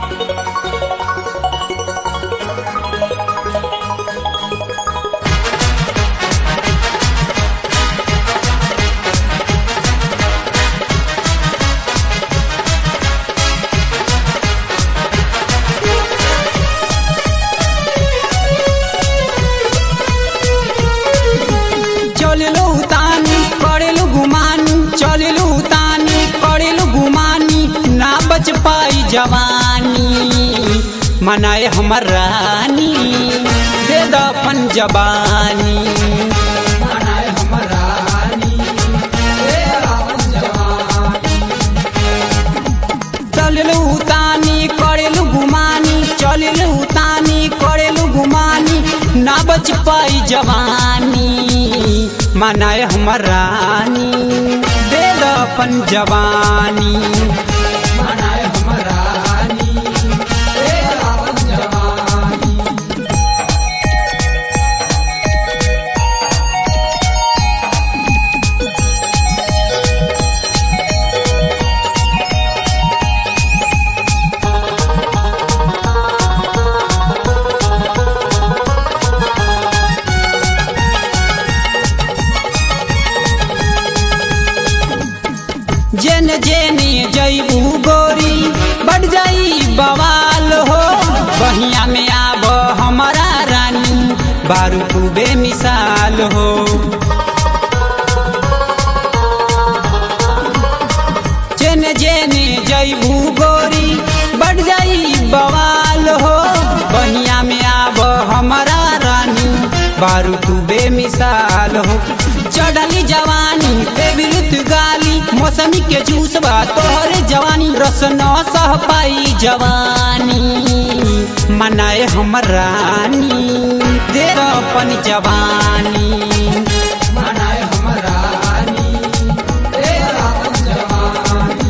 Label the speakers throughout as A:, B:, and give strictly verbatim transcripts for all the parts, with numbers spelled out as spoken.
A: चलिलु तानी करेलु गुमानी चलिलु तानी करेलु गुमानी ना बच पाई जवानी मनाए हमर रानी दे दफन जवानी मनाए हमर रानी दे दफन जवानी चलिलु तानी करेलु गुमानी चलिलु तानी करेलु गुमानी ना बच पाई जवानी मनाए हमर रानी दे दफन जवानी मनाए हमर रानी दे दफन जवानी। जेन जेने जईबू गोरी बढ़ जाई बवाल हो बहिया में आब हमारा रानी बारू तू बेमिसाल हो जेन जेने जईबू गोरी बढ़ जाई बवाल हो बहिया में आब हमारा रानी बारू तू बेमिसाल हो चढ़ली जवानी पे विरुद्ध गाली मौसमी के जूस बा तोहरे जवानी रस न सह पाई जवानी मनाए हमर रानी दे अपन जवानी मनाए हमर रानी दे अपन जवानी।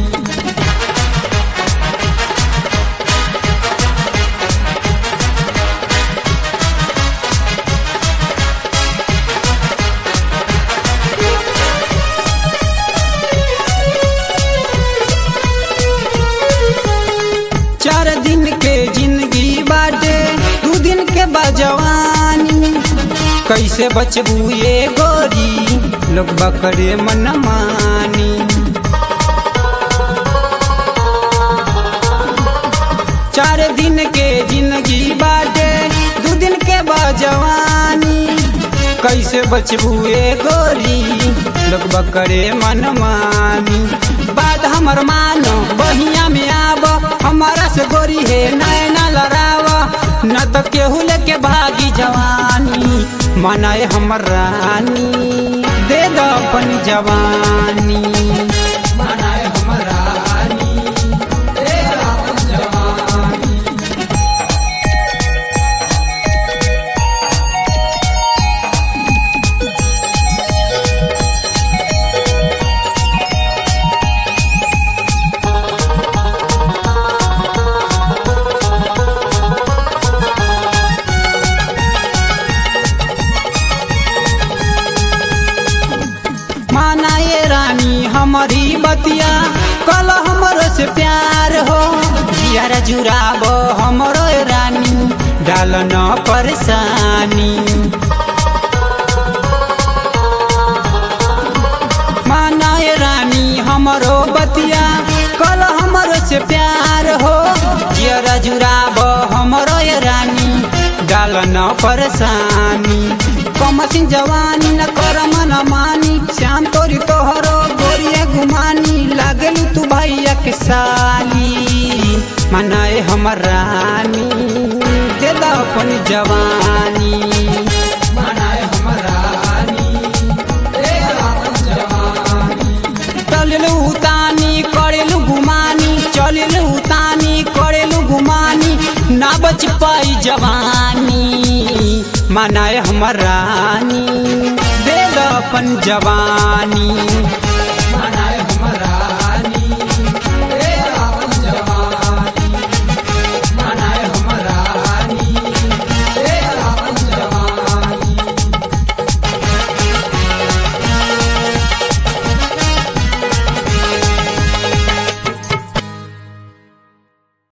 A: चार दिन के जिंदगी बाटे दू दिन के बजवानी कैसे बचबू ये गोरी लोग बकरे मन मानी चार दिन के जिंदगी बाटे दू दिन के बजवानी कैसे बचबू ये गोरी लोग बकरे मन मानी बात हमर मानो बहिया में आब हमारा से गोरी है नैना लड़ावा न तो केहू लेके भागी जवानी मनाए हमर रानी दे दफन जवानी मनाए हमर रानी दे दफन जवानी। मानाए रानी हमारी बतिया कल हमरो से प्यार हो जियारा जुराब हमरो रानी डाल न परेशानी मानाए रानी हमरो बतिया कल हमरो से प्यार हो जियारा जुराब हमरो रानी डाल न परेशानी कमसिन जवानी न कर मन मानी श्याम तोरी तोहरो गोरिया गुमानी लागलू तू भैया के साली मनाए हमर रानी दे दफन जवानी मनाए हमर रानी दे दफन जवानी। चलिलु तानी करेलु गुमानी चलिलु तानी करेलु गुमानी ना बच पाई जवानी मनाए हमर रानी दे दफन जवानी।